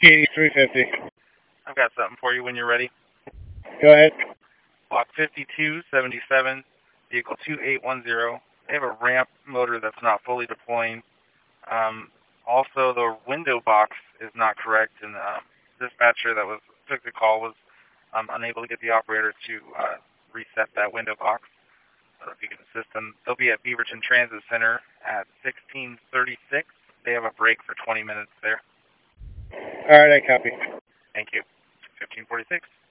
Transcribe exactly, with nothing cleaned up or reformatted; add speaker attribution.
Speaker 1: eighty-three fifty.
Speaker 2: I've got something for you when you're ready.
Speaker 1: Go ahead.
Speaker 2: Block fifty-two seventy-seven, vehicle two eight one zero. They have a ramp motor that's not fully deploying. Um, also, the window box is not correct, and uh, dispatcher that was took the call was um, unable to get the operator to uh, reset that window box. So if you can assist them, they'll be at Beaverton Transit Center at sixteen thirty-six. They have a break for twenty minutes there.
Speaker 1: All right, I copy.
Speaker 2: Thank you. fifteen forty-six.